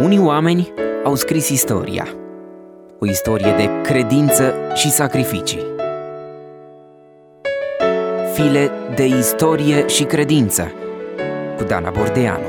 Unii oameni au scris istoria, o istorie de credință și sacrificii. File de istorie și credință cu Dana Bordeanu.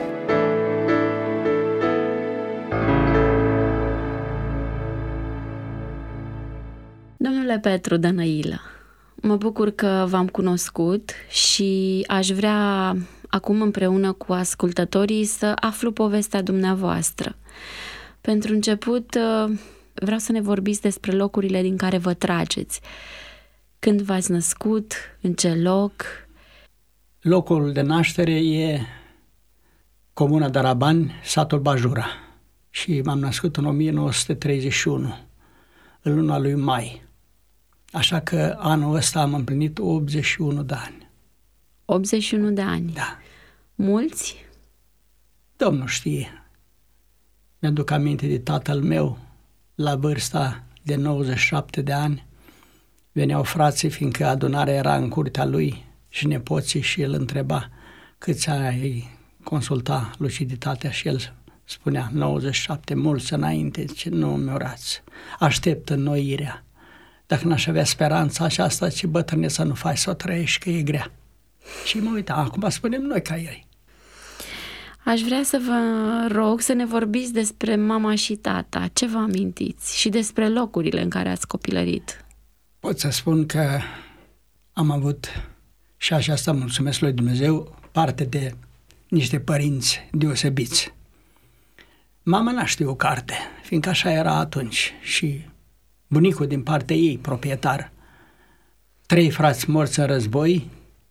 Domnule Petru Dănăilă, mă bucur că v-am cunoscut și aș vrea acum împreună cu ascultătorii să aflu povestea dumneavoastră. Pentru început, vreau să ne vorbiți despre locurile din care vă trageți. Când v-ați născut, în ce loc? Locul de naștere e comuna Darabani, satul Bajura. Și m-am născut în 1931, în luna lui mai. Așa că anul ăsta am împlinit 81 de ani. 81 de ani? Da. Mulți? Domnul știe. Mi-aduc aminte de tatăl meu, la vârsta de 97 de ani. Veneau frații, fiindcă adunarea era în curtea lui și nepoții, și el întreba câți ai consulta luciditatea și el spunea 97, mulți înainte, ce nu mi-orați. Aștept înnoirea. Dacă n-aș avea speranța aceasta, ce bătrâne să nu faci, să o trăiești, că e grea. Și mă uitam, acum spunem noi ca ei. Aș vrea să vă rog să ne vorbiți despre mama și tata, ce vă amintiți, și despre locurile în care ați copilărit. Pot să spun că am avut, și aceasta mulțumesc lui Dumnezeu, parte de niște părinți deosebiți. Mama n-a știut carte, fiindcă așa era atunci, și bunicul din partea ei, proprietar, 3 frați morți în război,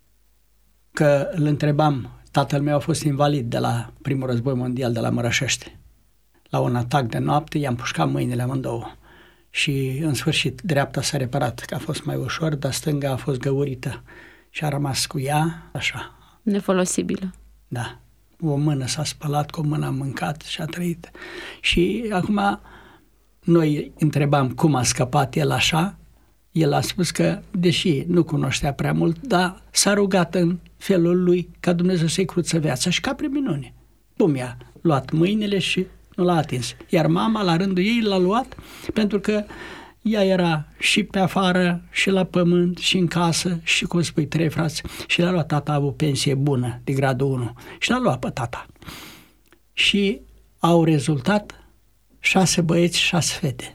că îl întrebam, tatăl meu a fost invalid de la primul război mondial de la Mărășește. La un atac de noapte i-am pușcat mâinile amândouă și în sfârșit dreapta s-a reparat, că a fost mai ușor, dar stânga a fost găurită și a rămas cu ea așa. Nefolosibilă. Da. O mână s-a spălat, cu o mână a mâncat și a trăit. Și acum noi întrebam cum a scăpat el așa. El a spus că, deși nu cunoștea prea mult, dar s-a rugat în felul lui ca Dumnezeu să-i cruță viața și ca prin minune. Bum, i-a luat mâinile și nu l-a atins. Iar mama, la rândul ei, l-a luat pentru că ea era și pe afară, și la pământ, și în casă, și, cum spui, 3 frați. Și l-a luat tata, a avut pensie bună, de gradul 1. Și l-a luat pe tata. Și au rezultat 6 băieți, 6 fete.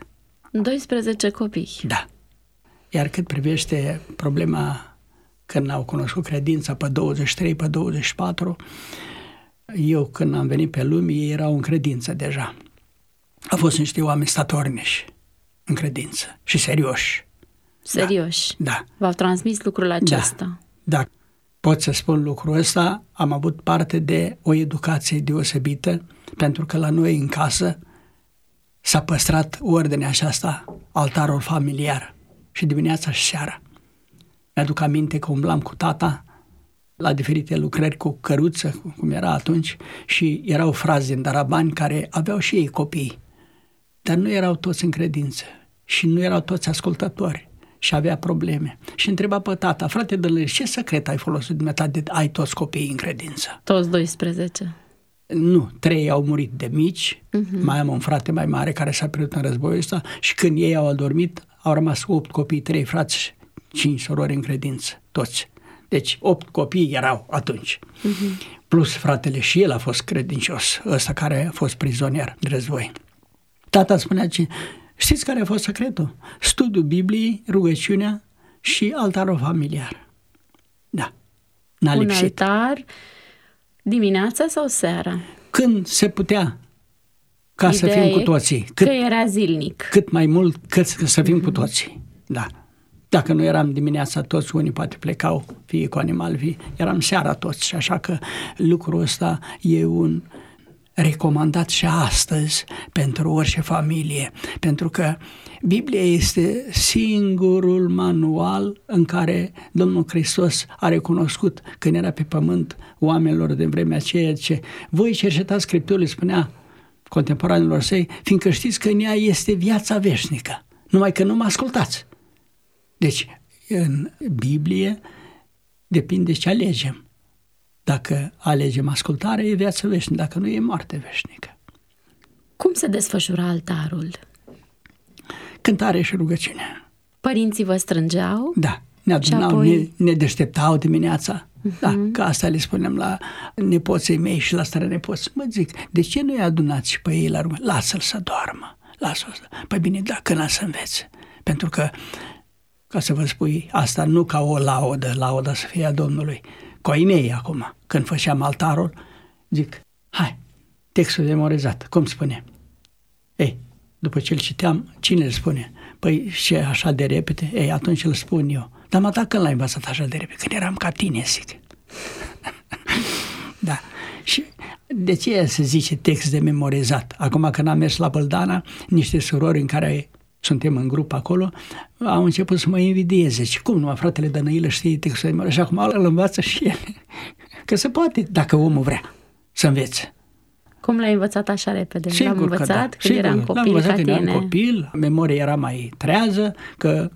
12 copii. Da. Iar cât privește problema când au cunoscut credința pe 23, pe 24, eu când am venit pe lume, ei erau în credință deja. Au fost niște oameni statornici în credință și serioși. Serioși? Da. V-au transmis lucrul acesta? Da. Pot să spun lucrul ăsta, am avut parte de o educație deosebită, pentru că la noi în casă s-a păstrat ordinea aceasta, altarul familiar, și dimineața și seara. Mi-aduc aminte că umblam cu tata la diferite lucrări cu căruță, cum era atunci, și erau frați din Darabani care aveau și ei copii, dar nu erau toți în credință și nu erau toți ascultători și avea probleme. Și întreba pe tata, frate Dănăilă, ce secret ai folosit dumneata de ai toți copiii în credință? Toți 12? Nu, 3 au murit de mici, mai am un frate mai mare care s-a pierdut în războiul ăsta și când ei au adormit, au rămas 8 copii, 3 frați, 5 surori în credință, toți. Deci 8 copii erau atunci. Plus fratele și el a fost credincios, ăsta care a fost prizonier de război. Tata spunea, știți care a fost secretul? Studiul Bibliei, rugăciunea și altarul familiar. Da, n-a lipsit. Un altar dimineața sau seara? Când se putea, ca să fim cu toții. Că era zilnic. Cât mai mult, cât să fim cu toții. Da. Dacă nu eram dimineața toți, unii poate plecau, fie cu animal vii, eram seara toți. Și așa că lucrul ăsta e un recomandat și astăzi pentru orice familie, pentru că Biblia este singurul manual în care Domnul Hristos a recunoscut când era pe pământ oamenilor din vremea aceea ce voi cercetați Scripturile, spunea contemporanilor săi, fiindcă știți că în ea este viața veșnică, numai că nu mă ascultați. Deci, în Biblie depinde ce alegem. Dacă alegem ascultare, e viață veșnică, dacă nu, e moarte veșnică. Cum se desfășura altarul? Cântare și rugăciune. Părinții vă strângeau? Da, ne adunau, apoi... ne deșteptau dimineața. Da, că asta le spunem la nepoții mei și la strănepoți. Mă zic, de ce nu-i adunați și pe ei la rugăciune? Lasă-l să doarmă, lasă-l să... Păi bine, da, când să învețe. Pentru că, ca să vă spui, asta nu ca o lauda să fie a Domnului. Cu ai mei acum, când făceam altarul, zic, hai, textul memorizat, cum spune? Ei, după ce îl citeam, cine îl spune? Păi și așa de repede? Ei, atunci îl spun eu. Dar mă, când l-ai învățat așa de repede? Când eram ca tine, zic. Da. Și de ce se zice text de memorizat? Acum când am mers la Băldana, niște surori în care suntem în grup acolo, au început să mă invidieze. Și cum nu, fratele Dănăilă știe textul de memorizat? Și acum îl învață și el. Că se poate, dacă omul vrea să învețe. Cum l-ai învățat așa repede? Sigur l-am învățat da. când eram copil ca tine? Eram copil, memoria era mai trează, că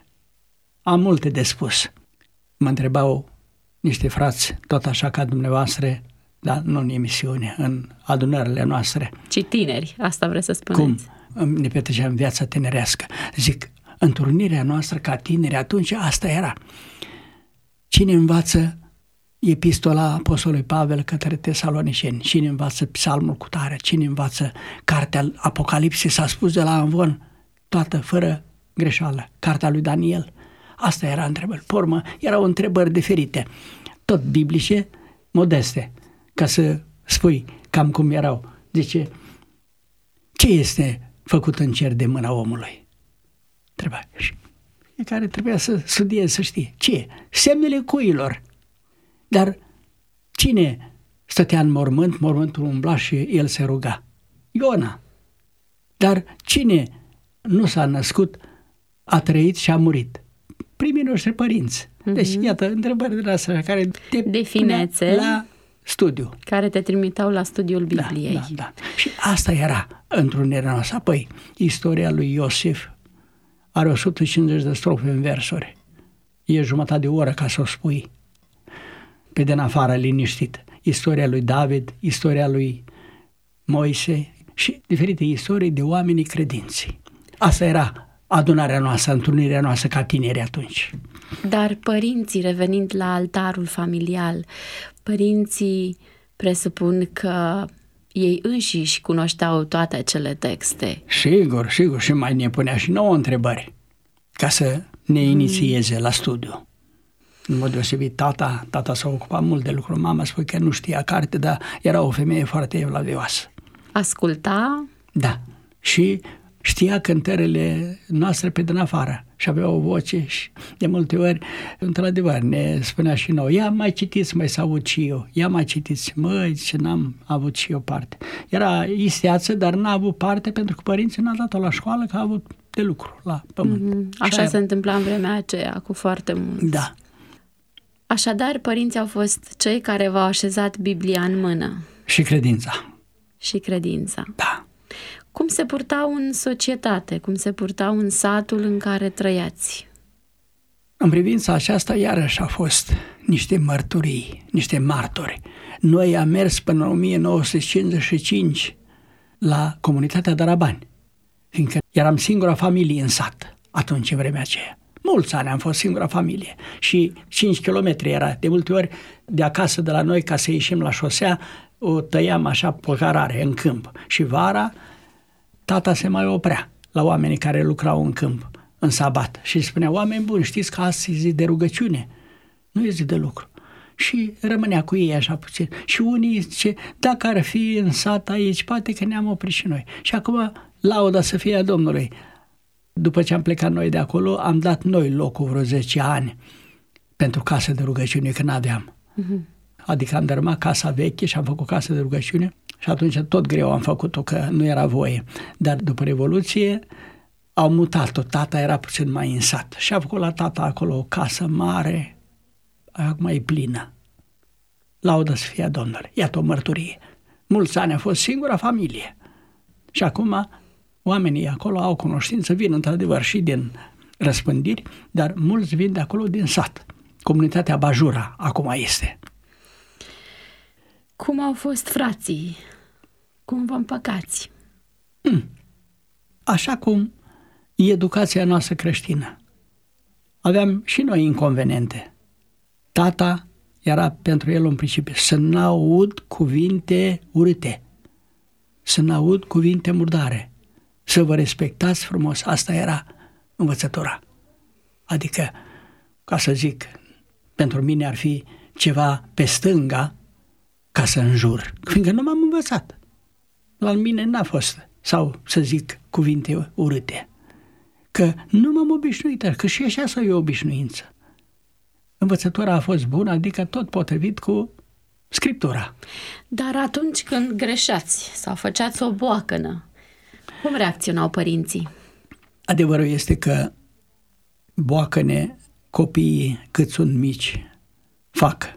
am multe de spus. Mă întrebau niște frați, tot așa ca dumneavoastră, dar nu în emisiune, în adunările noastre. Ci tineri, asta vreți să spuneți. Cum ne petreceam viața tinerească. Zic, întrunirea noastră ca tineri, atunci asta era. Cine învață epistola Apostolului Pavel către Tesaloniceni, cine învață psalmul cu tare, cine învață cartea Apocalipsei, s-a spus de la Amvon, toată, fără greșeală, cartea lui Daniel. Asta era întrebări. Pe urmă, erau întrebări diferite, tot biblice, modeste, ca să spui cam cum erau. Zice, ce este făcut în cer de mâna omului? Treba. Și fiecare trebuia să studieze, să știe. Ce? Semnele cuilor. Dar cine stătea în mormânt, mormântul umbla și el se ruga? Iona. Dar cine nu s-a născut, a trăit și a murit? Primii noștri părinți. Deci, iată, întrebări de astea care te definețe la studiu. Care te trimiteau la studiul Bibliei. Da. Și asta era întrunirea noastră. Apoi, istoria lui Iosif are 150 de strofe în versuri. E jumătate de oră ca să o spui pe din afară, liniștit. Istoria lui David, istoria lui Moise și diferite istorii de oamenii credinți. Asta era adunarea noastră, întrunirea noastră ca tineri atunci. Dar părinții, revenind la altarul familial, părinții presupun că ei înșiși cunoșteau toate acele texte. Sigur, și mai ne punea și nouă întrebări ca să ne inițieze la studiu. În mod deosebit, tata s-a ocupat mult de lucru. Mama spune că nu știa carte, dar era o femeie foarte evlavioasă. Asculta? Da. Și știa cântările noastre pe din afară și avea o voce și de multe ori, într-adevăr, ne spunea și nouă, ia mai citiți, mai să aud și eu, ia mai citiți, măi, ce n-am avut și eu parte. Era isteață, dar n-a avut parte pentru că părinții n-a dat-o la școală, că a avut de lucru la pământ. Așa se întâmpla în vremea aceea, cu foarte mulți. Da. Așadar, părinții au fost cei care v-au așezat Biblia în mână. Și credința. Și credința. Da. Cum se purtau în societate? Cum se purtau în satul în care trăiați? În privința aceasta, iarăși au fost niște mărturii, niște martori. Noi am mers până în 1955 la comunitatea Darabani, fiindcă eram singura familie în sat atunci, în vremea aceea. Mulți ani am fost singura familie și 5 kilometri era. De multe ori, de acasă, de la noi, ca să ieșim la șosea, o tăiam așa pe carare, în câmp. Și vara, tata se mai oprea la oamenii care lucrau în câmp, în sabat. Și spunea, oameni buni, știți că astăzi e zi de rugăciune, nu e zi de lucru. Și rămânea cu ei așa puțin. Și unii zice, dacă ar fi în sat aici, poate că ne-am oprit și noi. Și acum, lauda să fie a Domnului. După ce am plecat noi de acolo, am dat noi locul vreo 10 ani pentru casă de rugăciune, că n-aveam. Adică am dărâmat casa veche și am făcut casă de rugăciune și atunci tot greu am făcut-o, că nu era voie. Dar după Revoluție au mutat-o, tata era puțin mai în sat și a făcut la tata acolo o casă mare, acum e plină. Laudă să fie a Domnului. Iată o mărturie. Mulți ani a fost singura familie și acum oamenii acolo au cunoștință, vin într-adevăr și din răspândiri, dar mulți vin de acolo din sat. Comunitatea Bajura acum este. Cum au fost frații? Cum vă împăcați? așa cum e educația noastră creștină. Aveam și noi inconveniente. Tata era pentru el un principiu, să n-aud cuvinte urâte, să n-aud cuvinte murdare, să vă respectați frumos. Asta era învățătura. Adică, ca să zic, pentru mine ar fi ceva pe stânga ca să înjur, fiindcă nu m-am învățat. La mine n-a fost, sau să zic, cuvinte urâte. Că nu m-am obișnuit, că și așa să e o obișnuință. Învățătura a fost bună, adică tot potrivit cu Scriptura. Dar atunci când greșeați sau făceați o boacănă, cum reacționau părinții? Adevărul este că boacăne copiii cât sunt mici fac.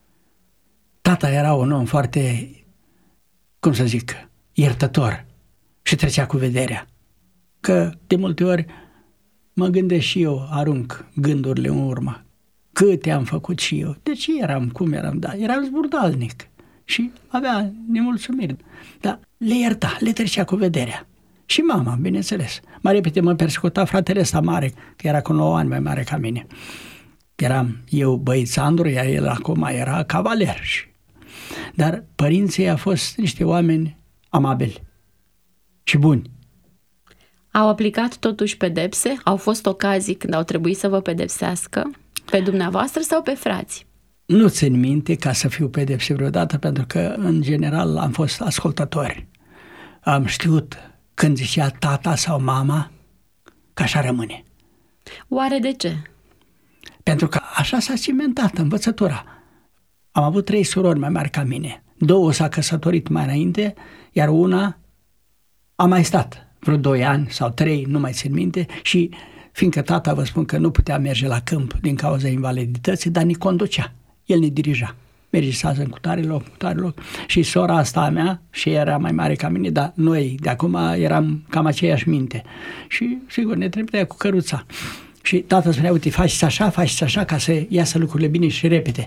Tata era un om foarte, cum să zic, iertător și trecea cu vederea. Că de multe ori mă gândesc și eu, arunc gândurile în urmă. Câte am făcut și eu. De ce eram, cum eram, da, eram zburdalnic și avea nemulțumiri. Dar le ierta, le trecea cu vederea. Și mama, bineînțeles. Mai repede mă persecuta fratele ăsta mare, că era cu 9 ani mai mare ca mine. Eram eu băițandru, iar el acum era cavaler. Dar părinții au fost niște oameni amabili și buni. Au aplicat totuși pedepse? Au fost ocazii când au trebuit să vă pedepsească pe dumneavoastră sau pe frați? Nu țin minte ca să fiu pedepsit vreodată, pentru că în general am fost ascultători. Am știut când zicea tata sau mama că așa rămâne. Oare de ce? Pentru că așa s-a cimentat învățătura. Am avut 3 surori mai mari ca mine. 2 s-a căsătorit mai înainte, iar una a mai stat vreo 2 ani sau 3, nu mai țin minte, și fiindcă tata, vă spun că nu putea merge la câmp din cauza invalidității, dar ne conducea, el ne dirija. Merge în cutare loc. Și sora asta a mea, și era mai mare ca mine, dar noi de acum eram cam aceeași minte. Și sigur, ne trimitea cu căruța. Și tata spunea, uite, faceți așa, ca să iasă lucrurile bine și repede.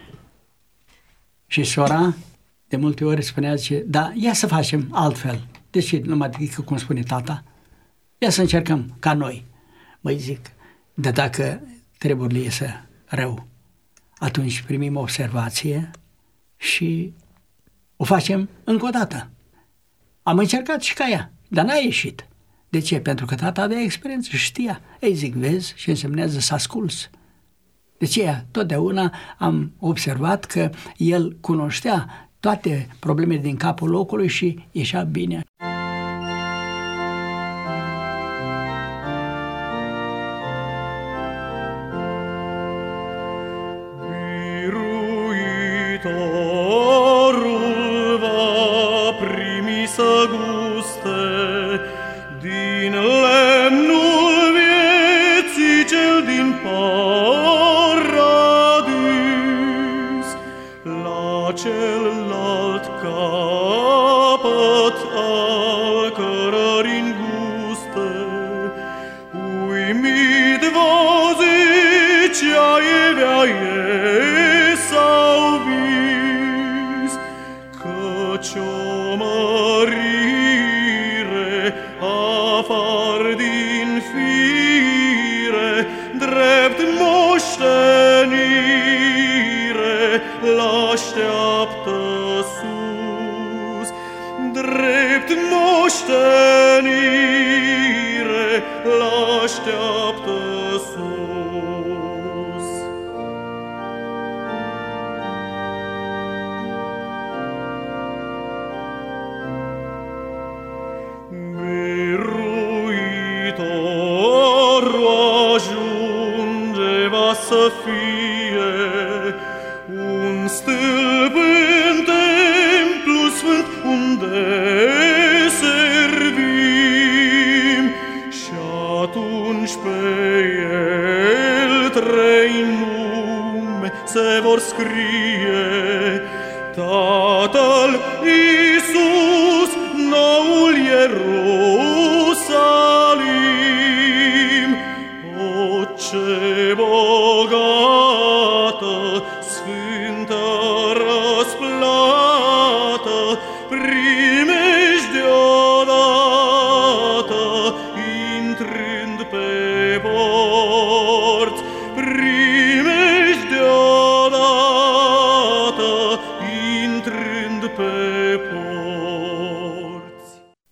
Și sora de multe ori spunea, zice, da, ia să facem altfel. Deci numai decât cum spune tata, ia să încercăm ca noi. Măi zic, de dacă treburile iese rău, atunci primim observație și o facem încă o dată. Am încercat și ca ea, dar n-a ieșit. De ce? Pentru că tata avea experiență și știa. Ei zic, vezi, și însemnează să asculți. De ce? Totdeauna am observat că el cunoștea toate problemele din capul locului și ieșea bine. Biruitorul va primi să guste din lemnul vieții cel din paradis, la celălalt capăt al cărării înguste. Uimit va zicea Evea ei sau vis, căci o mărire afar din fire, drept moștenire l-așteaptă sus, drept moștenire l-așteaptă sus. Biruitorul ajunge va să fie un stâlp în templu sfânt unde servi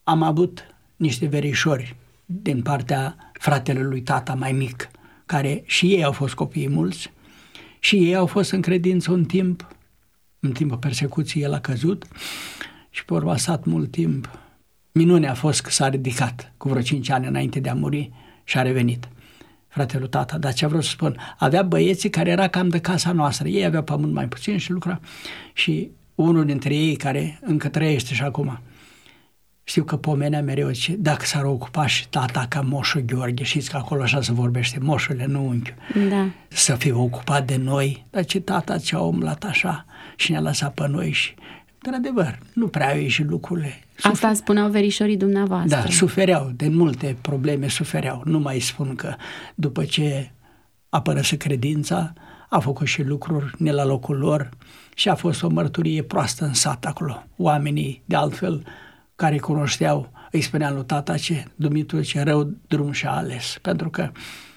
am avut niște verișori din partea fratelui lui tata mai mic, care și ei au fost copii mulți și ei au fost în credință un timp, în timpul persecuției el a căzut și pe urmă a stat mult timp. Minunea a fost că s-a ridicat cu vreo 5 ani înainte de a muri și a revenit fratele lui tata. Dar ce vreau să spun, avea băieții care era cam de casa noastră, ei aveau pământ mai puțin și lucra și unul dintre ei care încă trăiește și acum, știu că pomenea mereu ce dacă s-ar ocupa și tata ca moșul Gheorghe, știți că acolo așa se vorbește, moșule, nu unchiul, să fie ocupat de noi, dar ce tata ce-a umblat așa și ne-a lăsat pe noi și, într-adevăr, nu prea au ieșit lucrurile. Asta spuneau verișorii dumneavoastră. Da, sufereau, de multe probleme sufereau. Nu mai spun că după ce a părăsit credința, a făcut și lucruri ne la locul lor și a fost o mărturie proastă în sat acolo. Oamenii, de altfel, care cunoșteau, îi spuneam lui tata ce, Dumitru, ce rău drum și-a ales. Pentru că,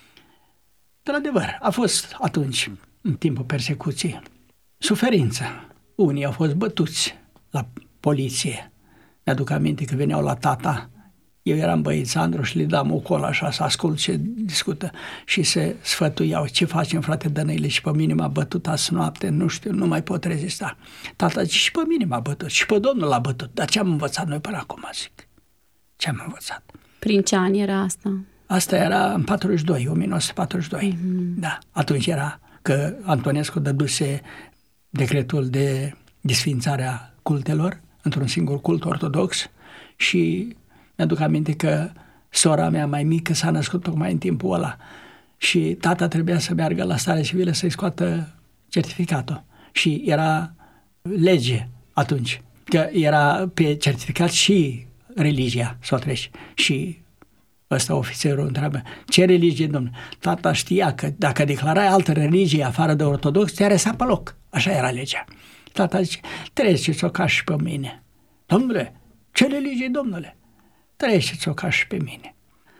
într-adevăr, a fost atunci, în timpul persecuției, suferință. Unii au fost bătuți la poliție. Mi-aduc aminte că veneau la tata, eu eram băiețandru și le dam o colă așa să ascult ce discută și se sfătuiau, ce facem frate Dănăile, și pe mine m-a bătut azi noapte, nu știu, nu mai pot rezista. Tata zice, și pe mine m-a bătut, și pe Domnul l-a bătut, dar ce am învățat noi până acum, zic? Ce am învățat? Prin ce an era asta? Asta era în 42, 1942, da, atunci era că Antonescu dăduse decretul de desființare a cultelor într-un singur cult ortodox și mi-aduc aminte că sora mea mai mică s-a născut tocmai în timpul ăla și tata trebuia să meargă la starea civilă să-i scoată certificatul și era lege atunci, că era pe certificat și religia să o treci și ăsta ofițerul întreabă, ce religie, domnule? Tata știa că dacă declarai altă religie afară de ortodox, te aresa pe loc. Așa era legea. Tata zice, treceți-o ca și pe mine. Domnule, ce religie, domnule? Treceți-o ca și pe mine.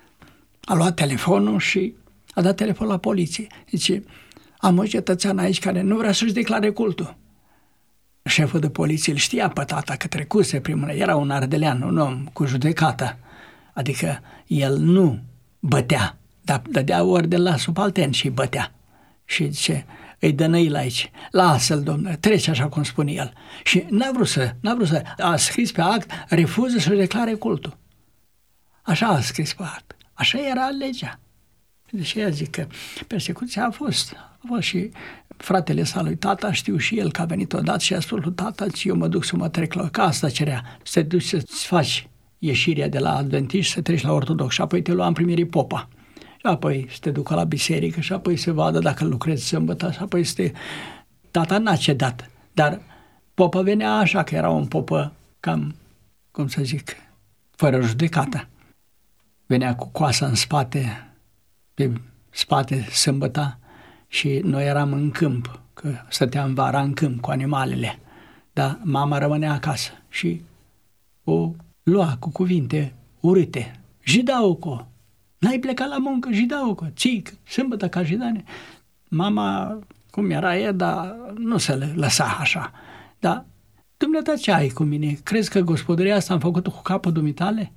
A luat telefonul și a dat telefon la poliție. Zice, am o cetățean aici care nu vrea să-și declare cultul. Șeful de poliție îl știa pe tata că trecuse primul, era un ardelean, un om cu judecată. Adică el nu bătea, dar dădea ordine la subaltern și îi bătea. Și zice, îi Dănăile aici, lasă-l, domnule, trece așa cum spune el. Și n-a vrut să, a scris pe act, refuză să declare cultul. Așa a scris pe act, așa era legea. Deci ea zic că persecuția a fost și fratele sa lui tata, știu și el că a venit odată și a spus lui tata, eu mă duc să mă trec la, că asta cerea, să te duci să-ți faci ieșirea de la adventiști, să treci la ortodox și apoi te lua în primirii popa. Și apoi să te ducă la biserică și apoi să vadă dacă lucrezi sâmbătă și apoi să te... Tata n-a cedat, dar popa venea așa, că era un popă cam, cum să zic, fără judecată. Venea cu coasa în spate, pe spate sâmbăta și noi eram în câmp, că stăteam vara în câmp cu animalele, dar mama rămânea acasă și o lua cu cuvinte urâte. Jidauco, n-ai plecat la muncă, Jidauco, țic, sâmbătă ca jidane. Mama, cum era ea, dar nu se lăsa așa. Dar, dumneata, ce ai cu mine? Crezi că gospodăria asta am făcut-o cu capul dumitale?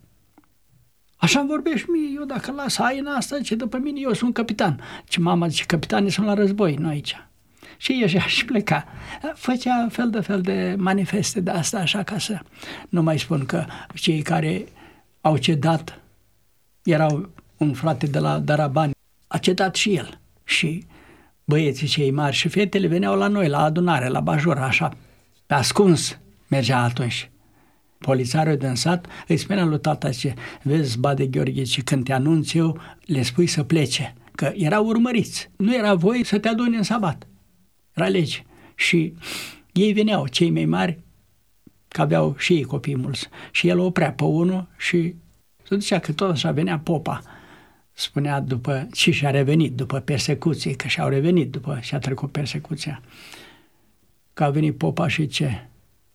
Așa îmi vorbești mie, eu dacă las haina asta, ce după mine, eu sunt capitan. Ce mama zice, capitanii sunt la război, nu aici. Și ieșea și pleca. Făcea fel de manifeste de asta, așa, ca să nu mai spun că cei care au cedat erau un frate de la Darabani, a cedat și el. Și băieții cei mari și fetele veneau la noi, la adunare, la Bajor, așa, pe ascuns mergea atunci. Polițarul din sat îi spunea lui tata, ce vezi, Bade Gheorghe, ce când te anunț eu, le spui să plece, că erau urmăriți. Nu era voie să te aduni în sabat. Era lege. Și ei veneau, cei mai mari, că aveau și ei copii mulți. Și el oprea pe unul și se ducea că tot așa venea popa. Spunea după, și-a revenit după persecuție, că și-au revenit după și-a trecut persecuția. Că a venit popa și ce?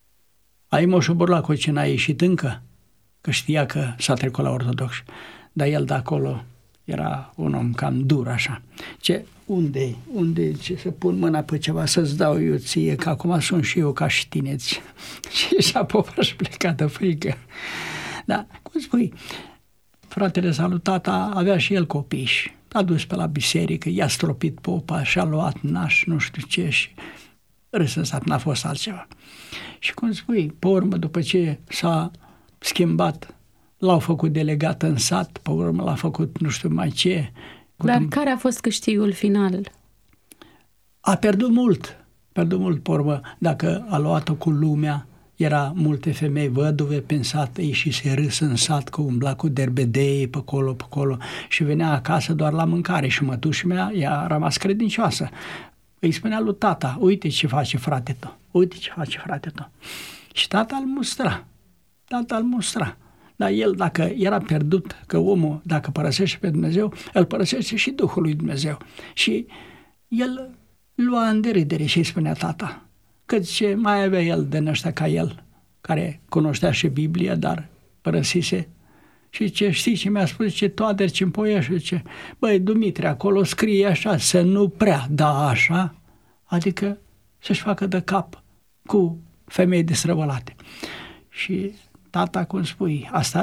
Ai moșul Burlacu, ce n-a ieșit încă? Că știa că s-a trecut la ortodox. Dar el de acolo era un om cam dur așa. Ce, unde ce, să pun mâna pe ceva să-ți dau eu ție, că acum sunt și eu ca și tineți. Și ieșea popa și pleca de frică. Da, cum spui, fratele salut, tata avea și el copii și a dus pe la biserică, i-a stropit popa și a luat naș, nu știu ce, și răsăsat, n-a fost altceva. Și cum spui, pe urmă, după ce s-a schimbat, l-au făcut delegat în sat, pe urmă l-a făcut nu știu mai ce. Dar care a fost câștigul final? A pierdut mult, pe urmă, dacă a luat-o cu lumea, era multe femei văduve pensate, ieșise râs în sat, că umbla cu derbedei pe acolo și venea acasă doar la mâncare și mătușa mea i-a rămas credincioasă. Îi spunea lui tata, uite ce face frate tău, uite ce face frate tău. Și tata îl mustra. Dar el, dacă era pierdut, că omul, dacă părăsește pe Dumnezeu, îl părăsește și Duhul lui Dumnezeu. Și el lua în deridere și îi spunea tata, că ce mai avea el de ăștia ca el, care cunoștea și Biblia, dar părăsise. Și ce știi ce mi-a spus, ce toader în Poiești, ce băi, Dumitru, acolo scrie așa, să nu prea da așa, adică să-și facă de cap cu femei destrăvălate. Și tata, cum spui, asta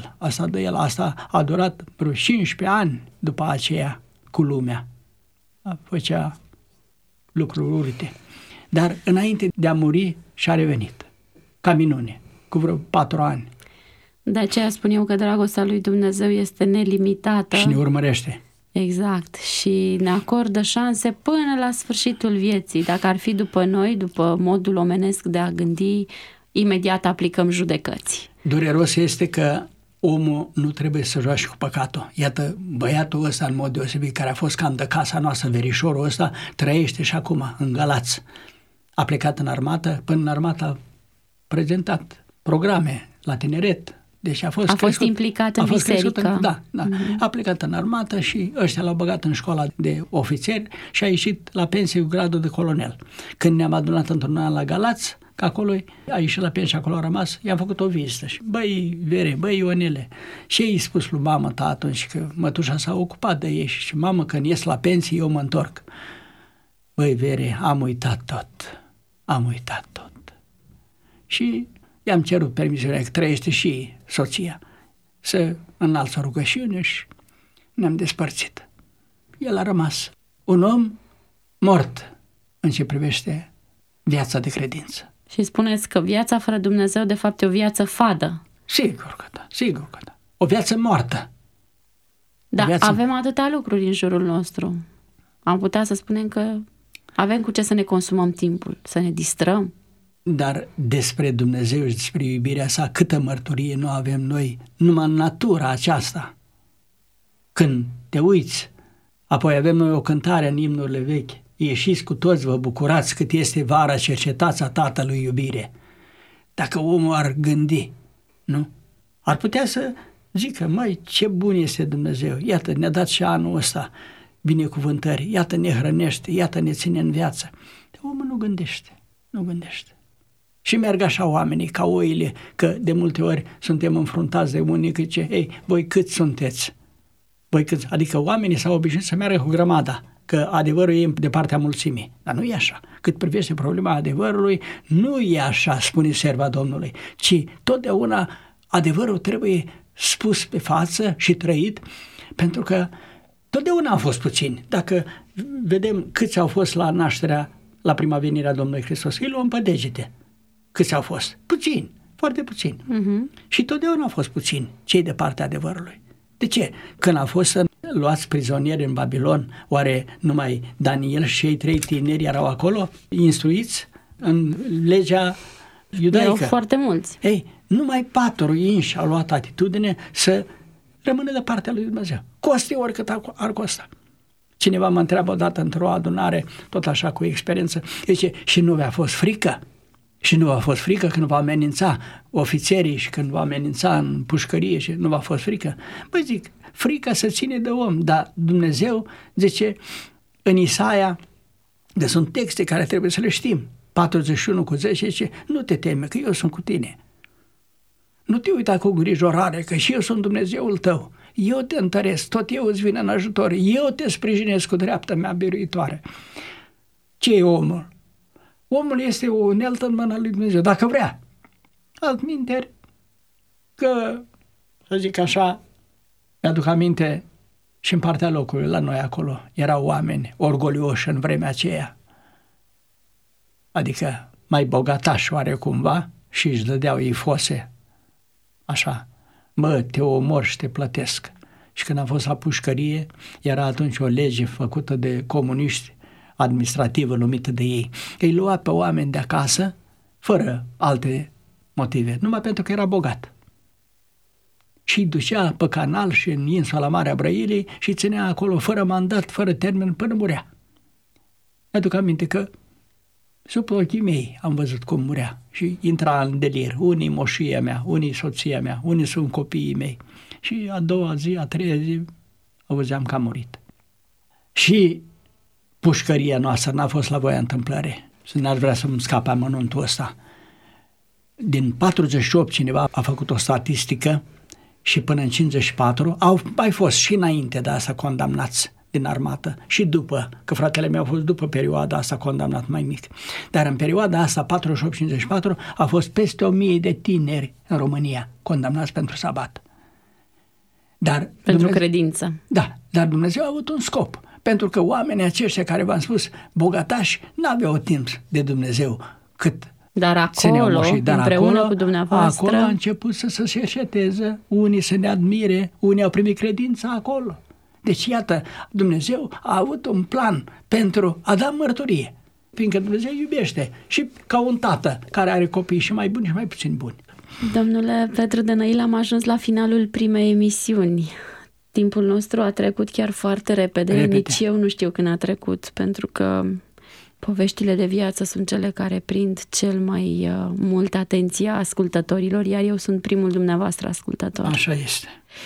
a durat vreo 15 ani după aceea cu lumea. Făcea lucruri urâte. Dar înainte de a muri și-a revenit, ca minune, cu vreo 4 ani. De aceea spun eu că dragostea lui Dumnezeu este nelimitată. Și ne urmărește. Exact. Și ne acordă șanse până la sfârșitul vieții. Dacă ar fi după noi, după modul omenesc de a gândi, imediat aplicăm judecăți. Dureros este că omul nu trebuie să joace cu păcatul. Iată, băiatul ăsta, în mod deosebit, care a fost cam de casa noastră, verișorul ăsta, trăiește și acum în Galați. A plecat în armată, până în armată a prezentat programe la tineret. Deci a fost implicat în biserică. Da. Mm-hmm. A plecat în armată și ăștia l-au băgat în școala de ofițeri și a ieșit la pensie cu gradul de colonel. Când ne-am adunat într-un an la Galați, că acolo a ieșit la pensie, acolo a rămas, i-am făcut o vizită și băi Ionele, și ei spus lui mamă ta atunci că mătușa s-a ocupat de ei și mamă, când ies la pensie eu mă întorc. Băi Vere, am uitat tot. Și i-am cerut permisiunea că trăiește și soția să înalță o rugăciune și ne-am despărțit. El a rămas un om mort în ce privește viața de credință. Și spuneți că viața fără Dumnezeu de fapt e o viață fadă. Sigur că da. O viață moartă. Da, avem atâtea lucruri în jurul nostru. Am putea să spunem că avem cu ce să ne consumăm timpul, să ne distrăm. Dar despre Dumnezeu și despre iubirea sa, câtă mărturie nu avem noi numai în natura aceasta. Când te uiți, apoi avem noi o cântare în imnurile vechi, ieșiți cu toți, vă bucurați cât este vara, cercetați a Tatălui iubire. Dacă omul ar gândi, nu? Ar putea să zică, măi, ce bun este Dumnezeu, iată, ne-a dat și anul ăsta binecuvântări, iată ne hrănește, iată ne ține în viață. Dar omul nu gândește. Și merg așa oamenii, ca oile, că de multe ori suntem înfruntați de unii, că zice, ei, voi câți sunteți? Adică oamenii s-au obișnuit să meargă cu grămada, că adevărul e de partea mulțimii. Dar nu e așa. Cât privește problema adevărului, nu e așa, spune serva Domnului, ci totdeauna adevărul trebuie spus pe față și trăit, pentru că totdeauna au fost puțini. Dacă vedem câți au fost la nașterea, la prima venire a Domnului Hristos, îi luăm pe degete. Câți au fost? Puțini, foarte puțini. Uh-huh. Și totdeauna au fost puțini cei de partea adevărului. De ce? Când au fost luați prizonieri în Babilon, oare numai Daniel și cei 3 tineri erau acolo, instruiți în legea iudaică? Erau foarte mulți. Ei, numai 4 inși au luat atitudine să rămână de partea lui Dumnezeu. Coste oricât ar costa. Cineva mă întreabă odată într-o adunare, tot așa cu experiență, zice, și nu v-a fost frică? Și nu v-a fost frică când vă amenința ofițerii și când vă amenința în pușcărie și nu v-a fost frică? Băi, zic, frica se ține de om, dar Dumnezeu zice în Isaia, de sunt texte care trebuie să le știm, 41:10 zice, nu te teme că eu sunt cu tine. Nu te uita cu îngrijorare că și eu sunt Dumnezeul tău. Eu te întăresc, tot eu îți vin în ajutor, eu te sprijinesc cu dreapta mea biruitoare. Ce e omul? Omul este o unealtă în mâna lui Dumnezeu, dacă vrea. Altminteri, că să zic așa, mi-aduc aminte și în partea locului, la noi acolo, erau oameni orgolioși în vremea aceea. Adică mai bogatași oarecumva și își dădeau ei fose. Așa, mă, te omor și te plătesc. Și când am fost la pușcărie, era atunci o lege făcută de comuniști, administrativă numită de ei. Îi lua pe oameni de acasă, fără alte motive, numai pentru că era bogat. Și îi ducea pe canal și în insula Marea Brăilei și îi ținea acolo fără mandat, fără termen, până murea. Mi-aduc aminte că sub ochii mei am văzut cum murea și intra în delir. Unii moșia mea, unii soția mea, unii sunt copiii mei. Și a doua zi, a treia zi, auzeam că a murit. Și pușcăria noastră n-a fost la voia întâmplării. N-aș vrea să-mi scape amănuntul ăsta. Din 48 cineva a făcut o statistică și până în 54 au mai fost și înainte de asta condamnați din armată și după, că fratele meu a fost după perioada asta condamnat mai mic. Dar în perioada asta, 48-54, a fost peste 1000 de tineri în România condamnați pentru sabat. Dar pentru credință. Da, dar Dumnezeu a avut un scop. Pentru că oamenii aceștia care v-am spus, bogatași, n-aveau timp de Dumnezeu cât dar acolo, împreună cu dumneavoastră, acolo a început să se cerceteze, unii să ne admire, unii au primit credința acolo. Deci, iată, Dumnezeu a avut un plan pentru a da mărturie, fiindcă Dumnezeu iubește și ca un tată care are copii și mai buni și mai puțin buni. Domnule Petru Dănăilă, am ajuns la finalul primei emisiuni. Timpul nostru a trecut chiar foarte repede. Nici eu nu știu când a trecut, pentru că poveștile de viață sunt cele care prind cel mai mult atenția ascultătorilor, iar eu sunt primul dumneavoastră ascultător. Așa este.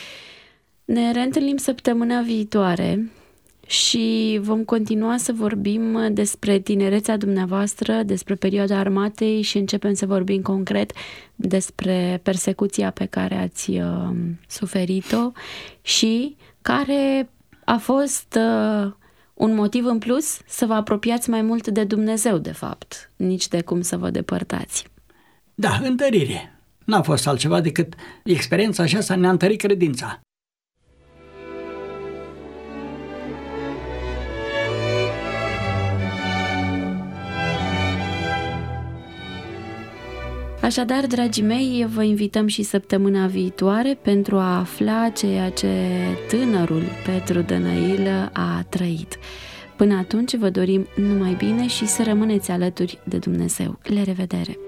Ne reîntâlnim săptămâna viitoare și vom continua să vorbim despre tinerețea dumneavoastră, despre perioada armatei și începem să vorbim concret despre persecuția pe care ați suferit-o și care a fost un motiv în plus să vă apropiați mai mult de Dumnezeu, de fapt, nici de cum să vă depărtați. Da, întărire. N-a fost altceva decât experiența aceasta ne-a întărit credința. Așadar, dragii mei, vă invităm și săptămâna viitoare pentru a afla ceea ce tânărul Petru Dănăilă a trăit. Până atunci vă dorim numai bine și să rămâneți alături de Dumnezeu. La revedere!